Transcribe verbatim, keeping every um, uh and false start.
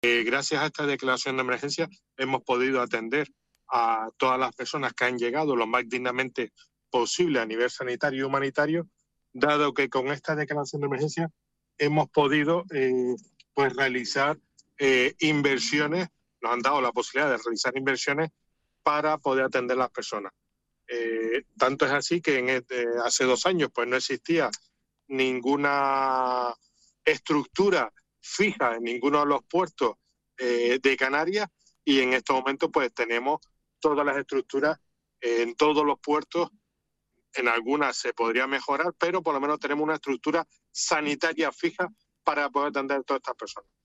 Eh, gracias a esta declaración de emergencia hemos podido atender a todas las personas que han llegado lo más dignamente posible a nivel sanitario y humanitario, dado que con esta declaración de emergencia hemos podido eh, pues realizar eh, inversiones, nos han dado la posibilidad de realizar inversiones para poder atender a las personas. Eh, tanto es así que en este, hace dos años pues no existía ninguna estructura fija en ninguno de los puertos eh, de Canarias, y en estos momentos pues tenemos todas las estructuras eh, en todos los puertos. En algunas se podría mejorar, pero por lo menos tenemos una estructura sanitaria fija para poder atender a todas estas personas.